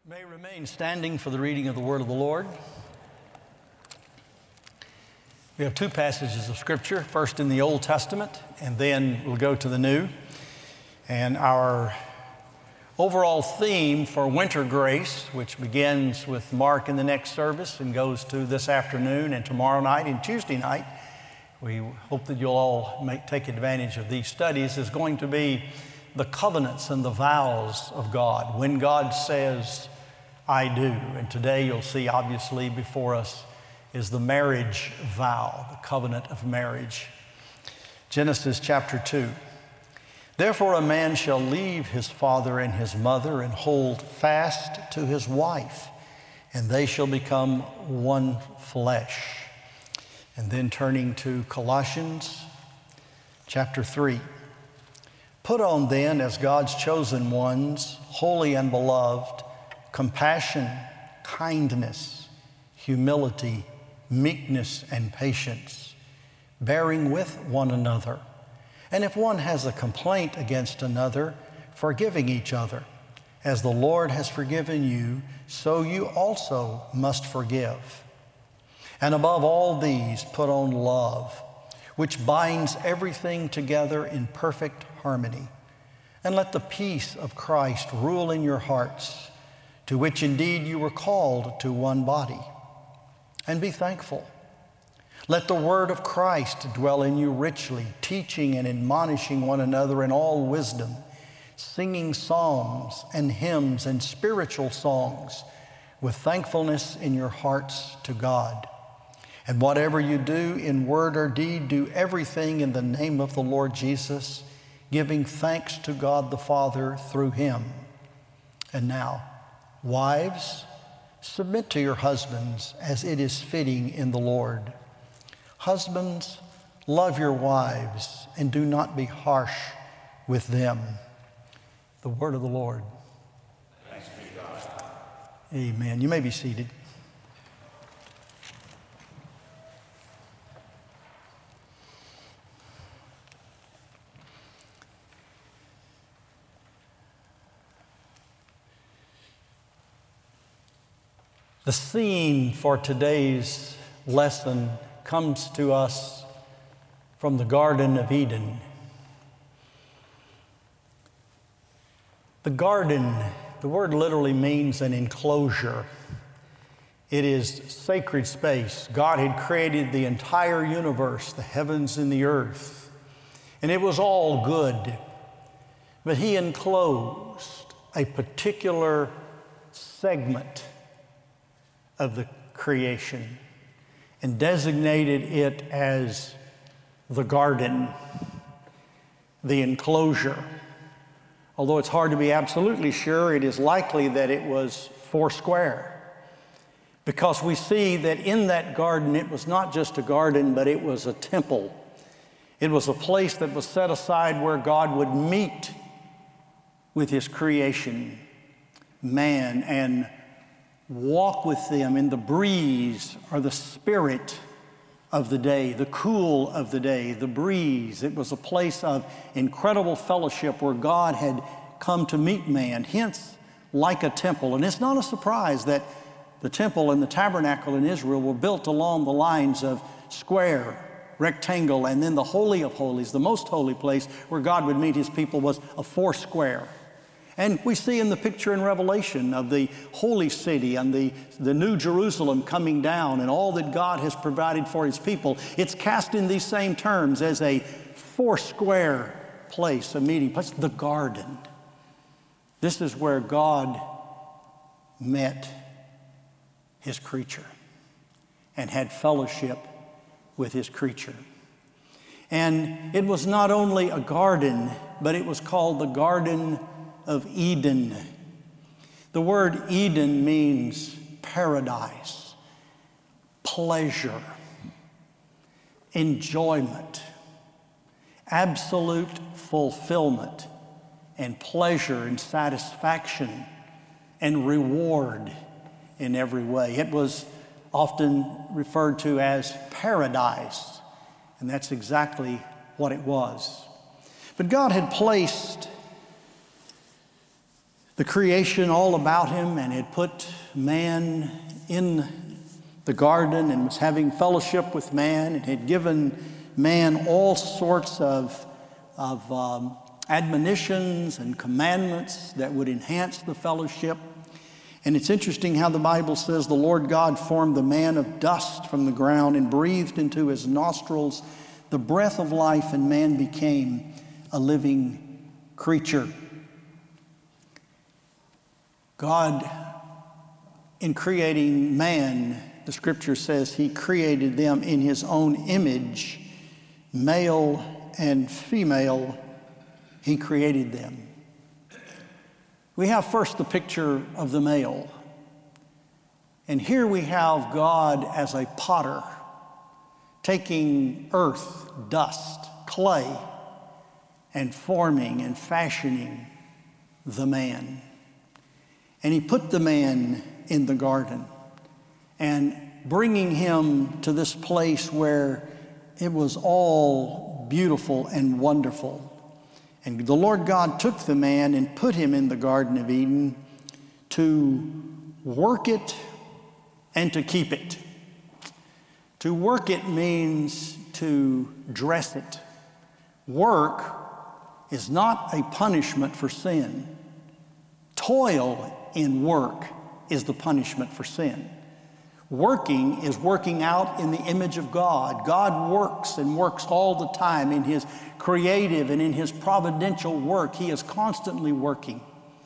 May remain standing for the reading of the Word of the Lord. We have two passages of Scripture, first in the Old Testament, and then we'll go to the New. And our overall theme for Winter Grace, which begins with Mark in the next service and goes to this afternoon and tomorrow night and Tuesday night, we hope that you'll all take advantage of these studies, is going to be the covenants and the vows of God. When God says, I do. And today you'll see obviously before us is the marriage vow, the covenant of marriage. Genesis chapter 2. Therefore a man shall leave his father and his mother and hold fast to his wife, and they shall become one flesh. And then turning to Colossians chapter 3. Put on then as God's chosen ones, holy and beloved, compassion, kindness, humility, meekness, and patience, bearing with one another. And if one has a complaint against another, forgiving each other. As the Lord has forgiven you, so you also must forgive. And above all these, put on love, which binds everything together in perfect harmony. And let the peace of Christ rule in your hearts, to which indeed you were called to one body. And be thankful. Let the word of Christ dwell in you richly, teaching and admonishing one another in all wisdom, singing psalms and hymns and spiritual songs with thankfulness in your hearts to God. And whatever you do in word or deed, do everything in the name of the Lord Jesus, giving thanks to God the Father through him. And now, wives, submit to your husbands as it is fitting in the Lord. Husbands, love your wives and do not be harsh with them. The word of the Lord. Thanks be to God. Amen. You may be seated. The scene for today's lesson comes to us from the Garden of Eden. The garden, the word literally means an enclosure. It is sacred space. God had created the entire universe, the heavens and the earth, and it was all good. But he enclosed a particular segment of the creation and designated it as the garden, the enclosure. Although it's hard to be absolutely sure, it is likely that it was foursquare, because we see that in that garden it was not just a garden, but it was a temple. It was a place that was set aside where God would meet with his creation, man, and walk with them in the breeze or the spirit of the day, the cool of the day, the breeze. It was a place of incredible fellowship where God had come to meet man, hence like a temple. And it's not a surprise that the temple and the tabernacle in Israel were built along the lines of square, rectangle, and then the Holy of Holies, the most holy place where God would meet his people, was a foursquare. And we see in the picture in Revelation of the holy city and the new Jerusalem coming down and all that God has provided for his people. It's cast in these same terms as a foursquare place, a meeting place, the garden. This is where God met his creature and had fellowship with his creature. And it was not only a garden, but it was called the Garden of Eden. The word Eden means paradise, pleasure, enjoyment, absolute fulfillment, and pleasure and satisfaction and reward in every way. It was often referred to as paradise, and that's exactly what it was. But God had placed the creation all about him and had put man in the garden and was having fellowship with man and had given man all sorts of admonitions and commandments that would enhance the fellowship. And it's interesting how the Bible says the Lord God formed the man of dust from the ground and breathed into his nostrils the breath of life, and man became a living creature. God, in creating man, the scripture says he created them in his own image, male and female, he created them. We have first the picture of the male. And here we have God as a potter, taking earth, dust, clay, and forming and fashioning the man. And he put the man in the garden and bringing him to this place where it was all beautiful and wonderful. And the Lord God took the man and put him in the Garden of Eden to work it and to keep it. To work it means to dress it. Work is not a punishment for sin. Toil in work is the punishment for sin. Working is working out in the image of God. God works and works all the time in his creative and in his providential work. He is constantly working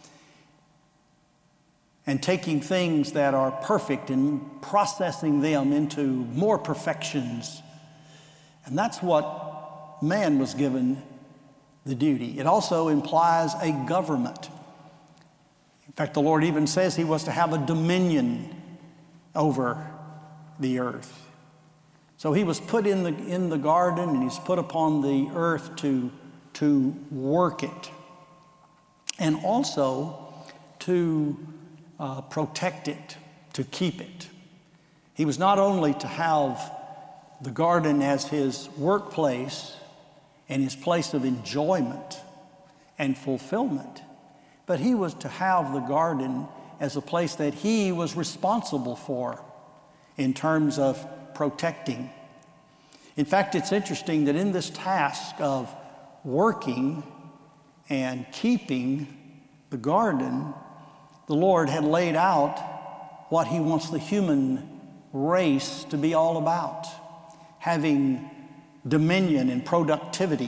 and taking things that are perfect and processing them into more perfections. And that's what man was given the duty. It also implies a government. In fact, the Lord even says he was to have a dominion over the earth. So he was put in the garden, and he's put upon the earth to work it, and also to protect it, to keep it. He was not only to have the garden as his workplace and his place of enjoyment and fulfillment, but he was to have the garden as a place that he was responsible for in terms of protecting. In fact, it's interesting that in this task of working and keeping the garden, the Lord had laid out what he wants the human race to be all about: having dominion and productivity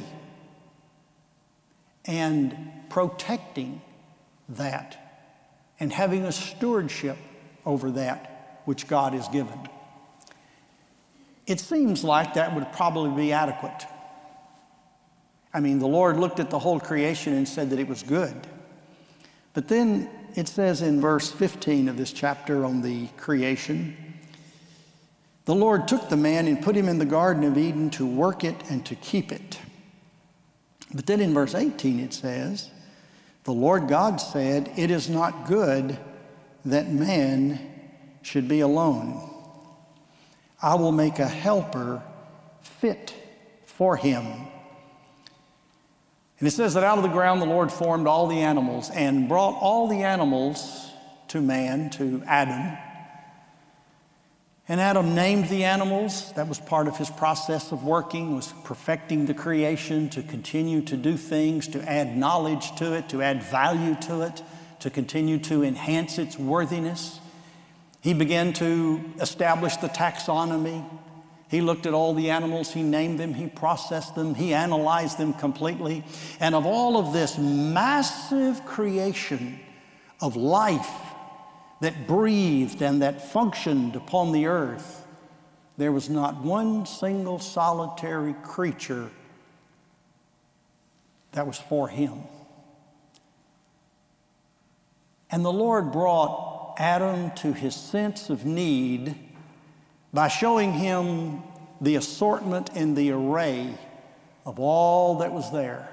and protecting that, and having a stewardship over that which God has given. It seems like that would probably be adequate. I mean, the Lord looked at the whole creation and said that it was good. But then it says in verse 15 of this chapter on the creation, the Lord took the man and put him in the Garden of Eden to work it and to keep it. But then in verse 18 it says, the Lord God said, it is not good that man should be alone. I will make a helper fit for him. And it says that out of the ground the Lord formed all the animals and brought all the animals to man, to Adam. And Adam named the animals. That was part of his process of working, was perfecting the creation, to continue to do things, to add knowledge to it, to add value to it, to continue to enhance its worthiness. He began to establish the taxonomy. He looked at all the animals, he named them, he processed them, he analyzed them completely. And of all of this massive creation of life that breathed and that functioned upon the earth, there was not one single solitary creature that was for him. And the Lord brought Adam to his sense of need by showing him the assortment and the array of all that was there.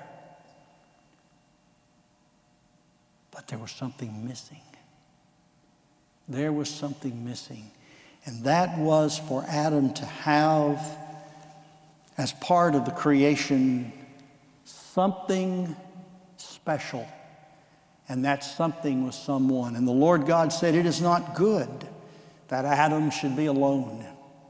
But there was something missing. There was something missing. And that was for Adam to have, as part of the creation, something special. and that something was someone. And the Lord God said, "It is not good that Adam should be alone,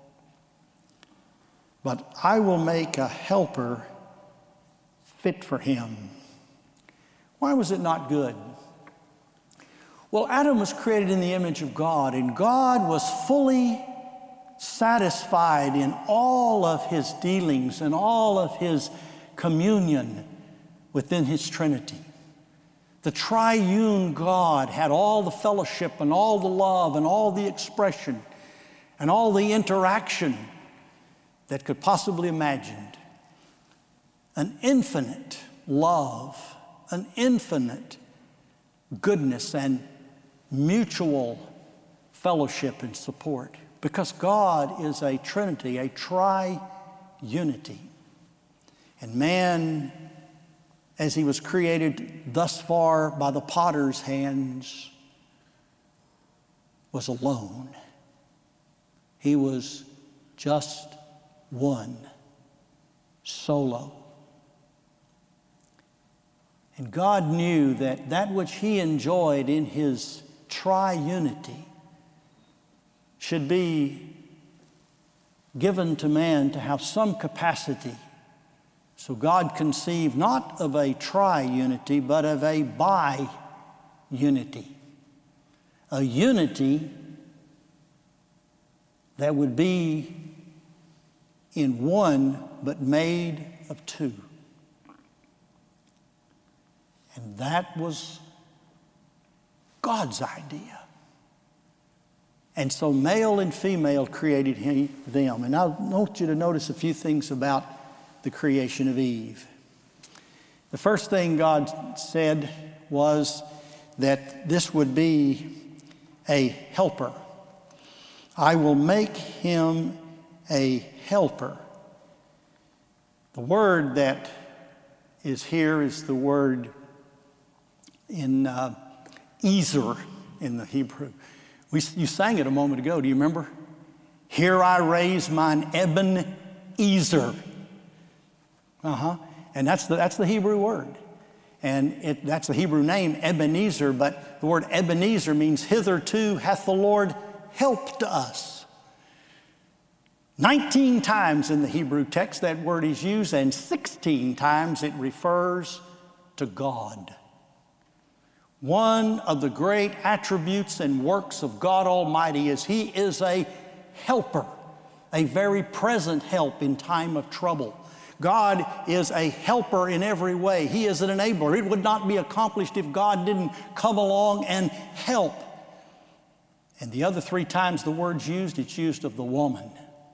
but I will make a helper fit for him." Why was it not good? Well, Adam was created in the image of God, and God was fully satisfied in all of his dealings and all of his communion within his Trinity. The triune God had all the fellowship and all the love and all the expression and all the interaction that could possibly imagined. An infinite love, an infinite goodness and mutual fellowship and support, because God is a Trinity, a tri-unity. And man, as he was created thus far by the potter's hands, was alone. He was just one, solo. And God knew that that which he enjoyed in his tri-unity should be given to man to have some capacity. So God conceived not of a tri-unity, but of a bi-unity. A unity that would be in one, but made of two. And that was God's idea. And so male and female created them. And I want you to notice a few things about the creation of Eve. The first thing God said was that this would be a helper. I will make him a helper. The word that is here is the word in Ezer in the Hebrew. You sang it a moment ago. Do you remember? Here I raise mine Ebenezer. And that's the Hebrew word. And that's the Hebrew name, Ebenezer. But the word Ebenezer means hitherto hath the Lord helped us. 19 times in the Hebrew text that word is used, and 16 times it refers to God. One of the great attributes and works of God Almighty is He is a helper, a very present help in time of trouble. God is a helper in every way. He is an enabler. It would not be accomplished if God didn't come along and help. And the other 3 times the word's used, it's used of the woman.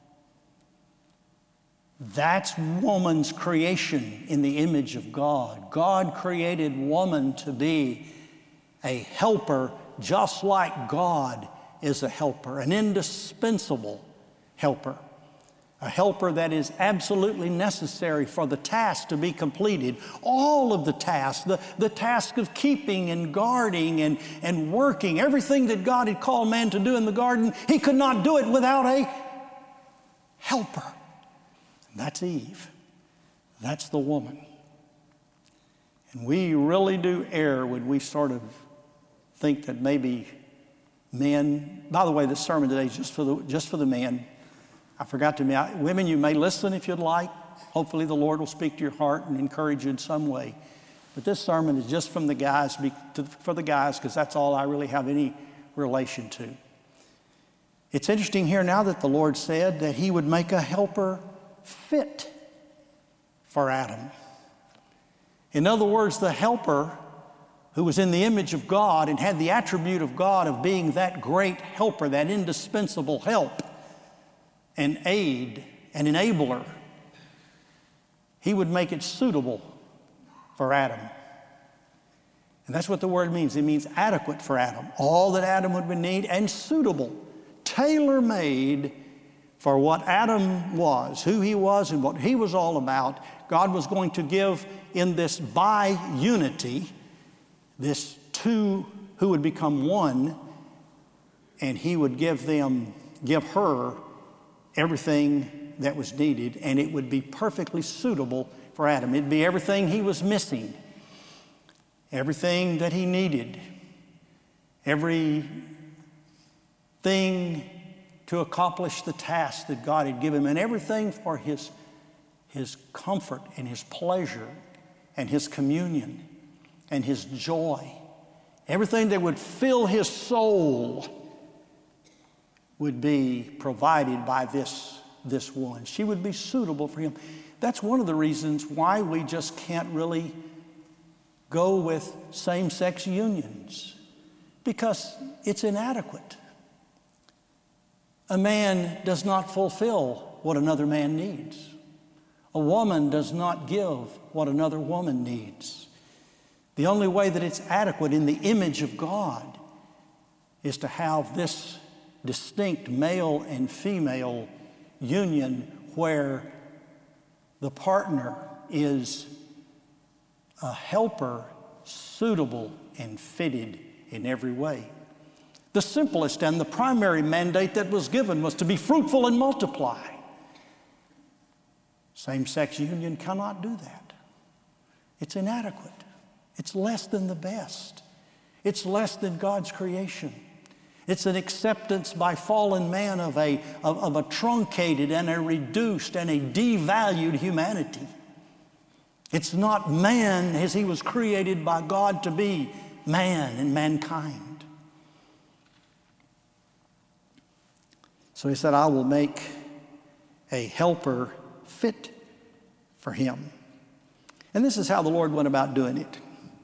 That's woman's creation in the image of God. God created woman to be a helper, just like God is a helper, an indispensable helper, a helper that is absolutely necessary for the task to be completed. All of the tasks, the task of keeping and guarding and working, everything that God had called man to do in the garden, he could not do it without a helper. And that's Eve. That's the woman. And we really do err when we sort of think that maybe men, by the way, this sermon today is just for the men. I forgot to mention, women, you may listen if you'd like. Hopefully the Lord will speak to your heart and encourage you in some way. But this sermon is just from the guys, for the guys, because that's all I really have any relation to. It's interesting here now that the Lord said that He would make a helper fit for Adam. In other words, the helper who was in the image of God and had the attribute of God of being that great helper, that indispensable help and aid and enabler, He would make it suitable for Adam. And that's what the word means. It means adequate for Adam. All that Adam would need, and suitable, tailor-made for what Adam was, who he was and what he was all about. God was going to give in this bi-unity, this two who would become one, and He would give her everything that was needed, and it would be perfectly suitable for Adam. It'd be everything he was missing. everything that he needed, everything to accomplish the task that God had given him, and everything for his comfort and his pleasure and his communion and his joy. Everything that would fill his soul would be provided by this woman. She would be suitable for him. That's one of the reasons why we just can't really go with same-sex unions, because it's inadequate. A man does not fulfill what another man needs. A woman does not give what another woman needs. The only way that it's adequate in the image of God is to have this distinct male and female union where the partner is a helper suitable and fitted in every way. The simplest and the primary mandate that was given was to be fruitful and multiply. Same-sex union cannot do that. It's inadequate. It's less than the best. It's less than God's creation. It's an acceptance by fallen man of a truncated and a reduced and a devalued humanity. It's not man as he was created by God to be, man and mankind. So he said, I will make a helper fit for him. And this is how the Lord went about doing it.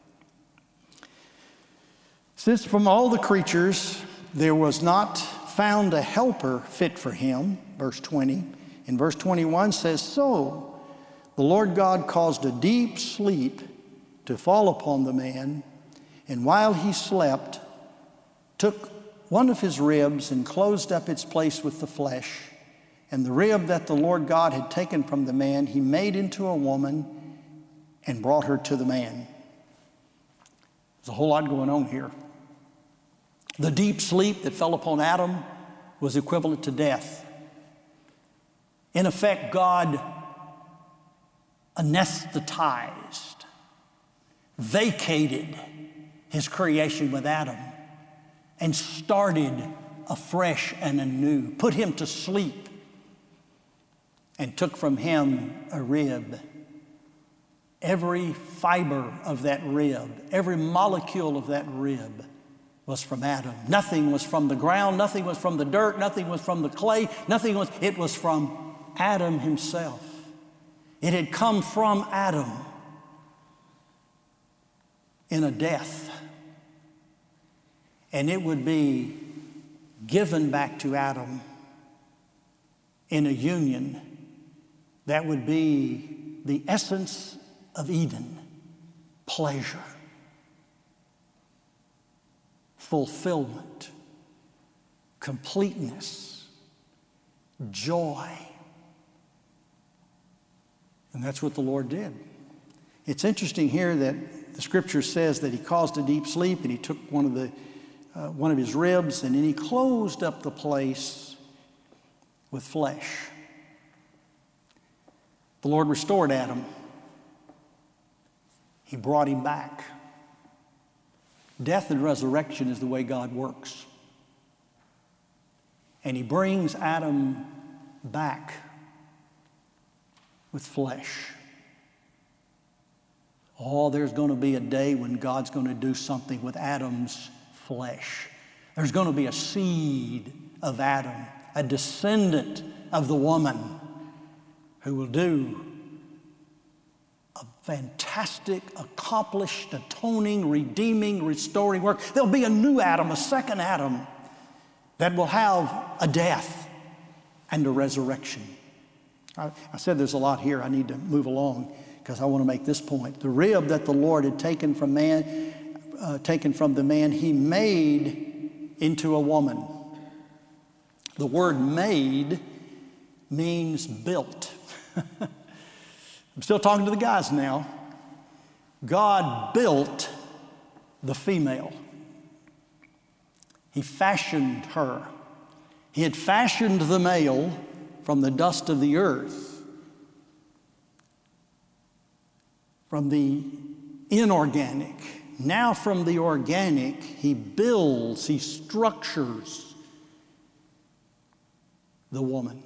Since from all the creatures there was not found a helper fit for him, verse 20. In verse 21 says, so the Lord God caused a deep sleep to fall upon the man, and while he slept, took one of his ribs and closed up its place with the flesh. And the rib that the Lord God had taken from the man, he made into a woman and brought her to the man. There's a whole lot going on here. The deep sleep that fell upon Adam was equivalent to death. In effect, God anesthetized, vacated his creation with Adam and started afresh and anew, put him to sleep and took from him a rib. Every fiber of that rib, every molecule of that rib was from Adam. Nothing was from the ground, nothing was from the dirt, nothing was from the clay, it was from Adam himself. It had come from Adam in a death. And it would be given back to Adam in a union that would be the essence of Eden: pleasure, fulfillment, completeness, joy. And that's what the Lord did. It's interesting here that the scripture says that he caused a deep sleep, and he took one of his ribs, and then he closed up the place with flesh. The Lord restored Adam. He brought him back. Death and resurrection is the way God works. And he brings Adam back with flesh. Oh, there's going to be a day when God's going to do something with Adam's flesh. There's going to be a seed of Adam, a descendant of the woman, who will do a fantastic, accomplished, atoning, redeeming, restoring work. There'll be a new Adam, a second Adam, that will have a death and a resurrection. I said there's a lot here. I need to move along because I want to make this point. The rib that the Lord had taken from the man, he made into a woman. The word made means built. I'm still talking to the guys now. God built the female. He fashioned her. He had fashioned the male from the dust of the earth, from the inorganic, Now from the organic, he builds, he structures the woman.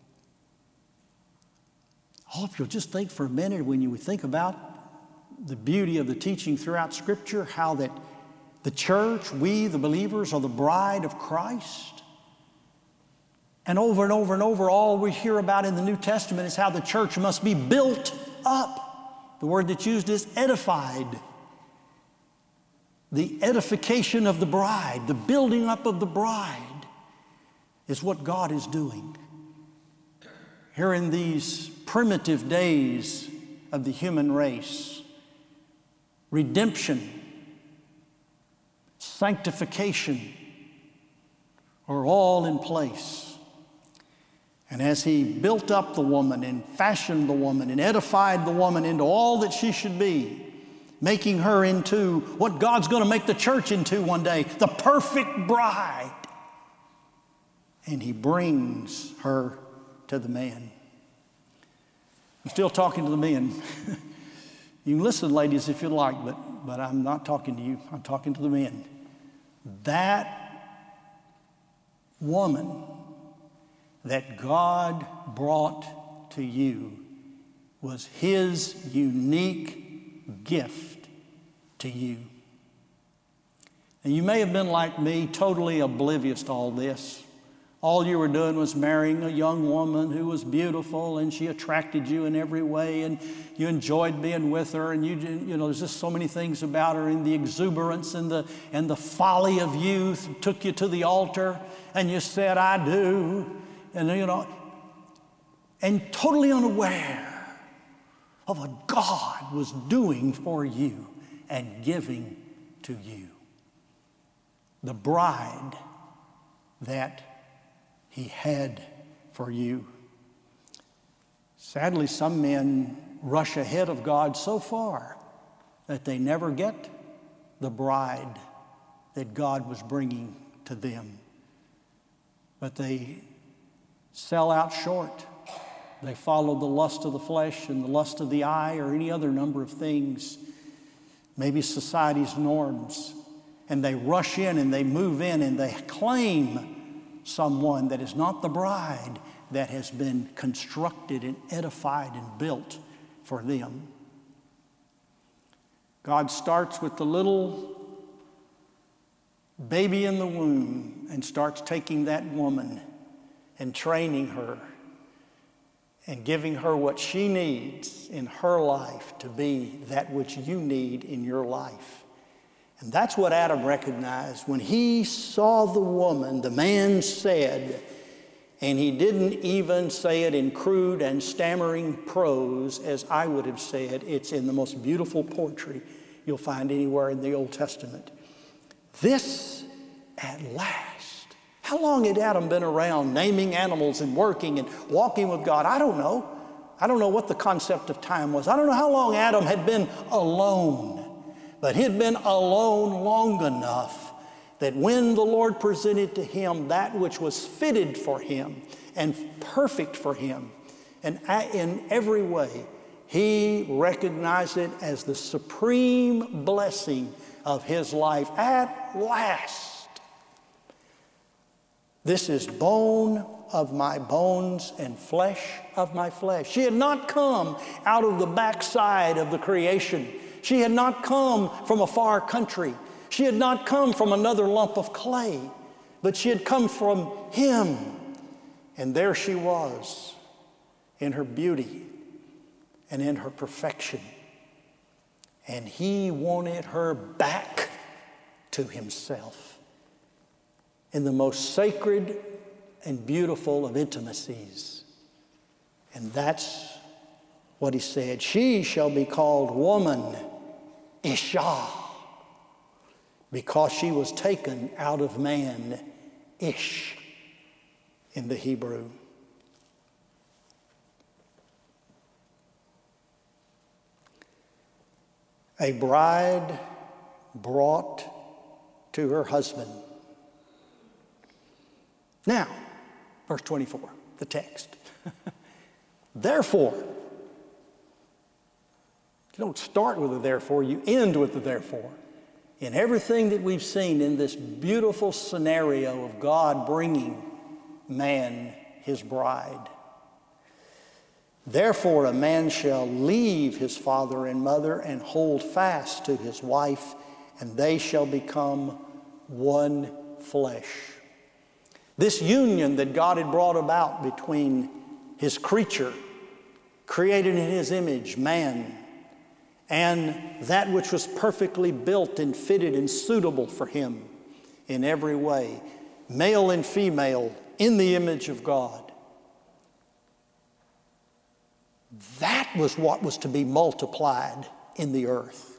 Oh, if you'll just think for a minute, when you think about the beauty of the teaching throughout Scripture, how that the church, we, the believers, are the bride of Christ. And over and over and over, all we hear about in the New Testament is how the church must be built up. The word that's used is edified. The edification of the bride, the building up of the bride, is what God is doing. Here in these primitive days of the human race, redemption, sanctification are all in place. And as he built up the woman and fashioned the woman and edified the woman into all that she should be, making her into what God's going to make the church into one day, the perfect bride. And he brings her to the man. I'm still talking to the men. You can listen, ladies, if you like, but I'm not talking to you. I'm talking to the men. That woman that God brought to you was his unique gift to you. And you may have been like me, totally oblivious to all this. All you were doing was marrying a young woman who was beautiful, and she attracted you in every way, and you enjoyed being with her, and you know, there's just so many things about her, and the exuberance and the folly of youth took you to the altar, and you said, "I do," and you know, and totally unaware of what God was doing for you and giving to you. The bride that he had for you. Sadly, some men rush ahead of God so far that they never get the bride that God was bringing to them. But they sell out short. They follow the lust of the flesh and the lust of the eye or any other number of things, maybe society's norms, and they rush in and they move in and they claim someone that is not the bride that has been constructed and edified and built for them. God starts with the little baby in the womb and starts taking that woman and training her and giving her what she needs in her life to be that which you need in your life. And that's what Adam recognized. When he saw the woman, the man said, and he didn't even say it in crude and stammering prose as I would have said, it's in the most beautiful poetry you'll find anywhere in the Old Testament. This at last. How long had Adam been around naming animals and working and walking with God? I don't know. I don't know what the concept of time was. I don't know how long Adam had been alone. But he'd been alone long enough that when the Lord presented to him that which was fitted for him and perfect for him, and in every way, he recognized it as the supreme blessing of his life. At last, this is bone of my bones and flesh of my flesh. She had not come out of the backside of the creation. She had not come from a far country. She had not come from another lump of clay, but she had come from him. And there she was in her beauty and in her perfection. And he wanted her back to himself in the most sacred and beautiful of intimacies. And that's what he said. She shall be called woman, Isha, because she was taken out of man, Ish, in the Hebrew. A bride brought to her husband. Now, verse 24, the text. Therefore, you don't start with a therefore, you end with a therefore. in everything that we've seen in this beautiful scenario of God bringing man his bride. Therefore, a man shall leave his father and mother and hold fast to his wife, and they shall become one flesh. This union that God had brought about between his creature, created in his image, man, and that which was perfectly built and fitted and suitable for him in every way, male and female in the image of God. That was what was to be multiplied in the earth.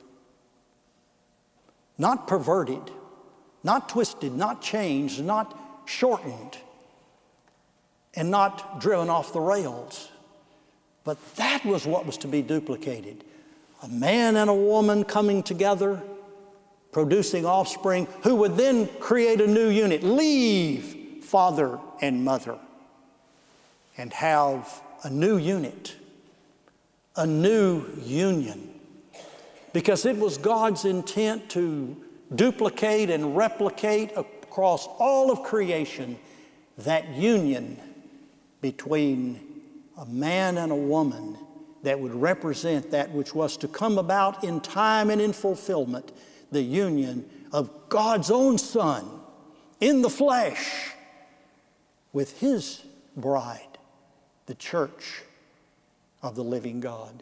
Not perverted, not twisted, not changed, not shortened, and not driven off the rails. But that was what was to be duplicated. A man and a woman coming together, producing offspring, who would then create a new unit, leave father and mother, and have a new unit, a new union. Because it was God's intent to duplicate and replicate across all of creation that union between a man and a woman that would represent that which was to come about in time and in fulfillment, the union of God's own Son in the flesh with his bride, the church of the living God.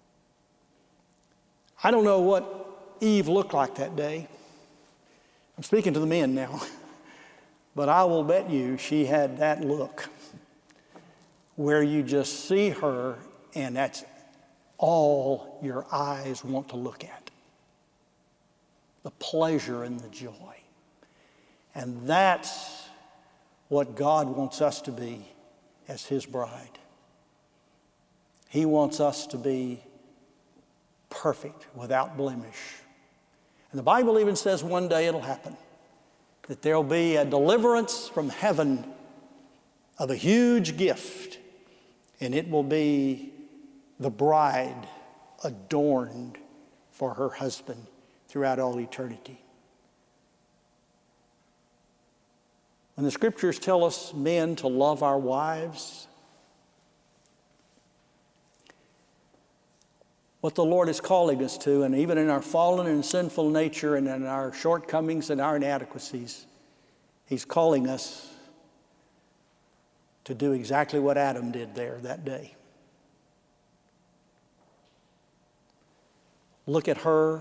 I don't know what Eve looked like that day. I'm speaking to the men now. But I will bet you she had that look where you just see her and that's all your eyes want to look at. The pleasure and the joy. And that's what God wants us to be as his bride. He wants us to be perfect, without blemish. And the Bible even says one day it'll happen, that there'll be a deliverance from heaven of a huge gift, and it will be the bride adorned for her husband throughout all eternity. When the scriptures tell us men to love our wives, what the Lord is calling us to, and even in our fallen and sinful nature and in our shortcomings and our inadequacies, he's calling us to do exactly what Adam did there that day. Look at her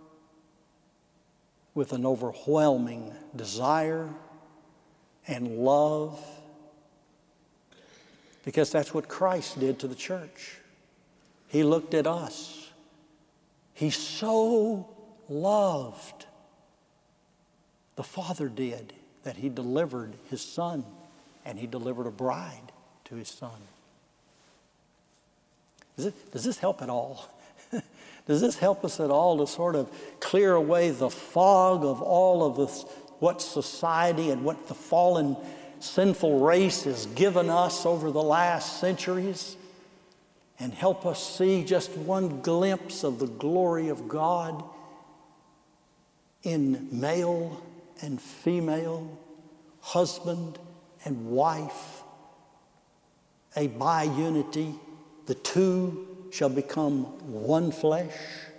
with an overwhelming desire and love, because that's what Christ did to the church. He looked at us. He so loved, the Father did, that he delivered his Son, and he delivered a bride to his Son. Does this help at all? Does this help us at all to sort of clear away the fog of all of this, what society and what the fallen sinful race has given us over the last centuries, and help us see just one glimpse of the glory of God in male and female, husband and wife, a bi-unity, the two shall become one flesh.